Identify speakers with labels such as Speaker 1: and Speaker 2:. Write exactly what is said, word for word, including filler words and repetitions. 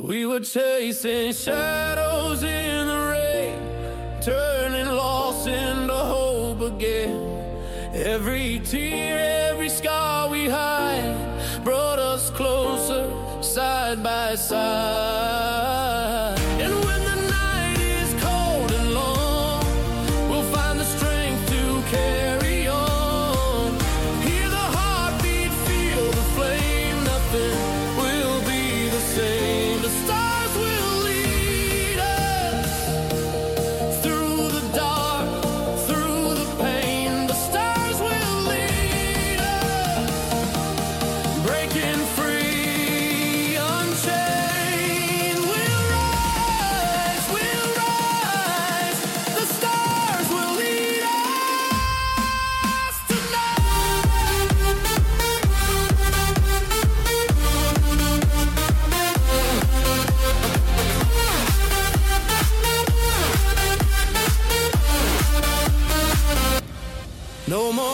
Speaker 1: We were chasing shadows in the rain, turning loss into hope again. Every tear, every scar we hide brought us closer, side by side. And when the night is cold and long, we'll find the strength to carry on. Hear the heartbeat, feel the flame, nothing will be the same. The stars will lead us through the dark, through the pain. The stars will lead us, breaking free, unchained. We'll rise, we'll rise. The stars will lead us tonight. No more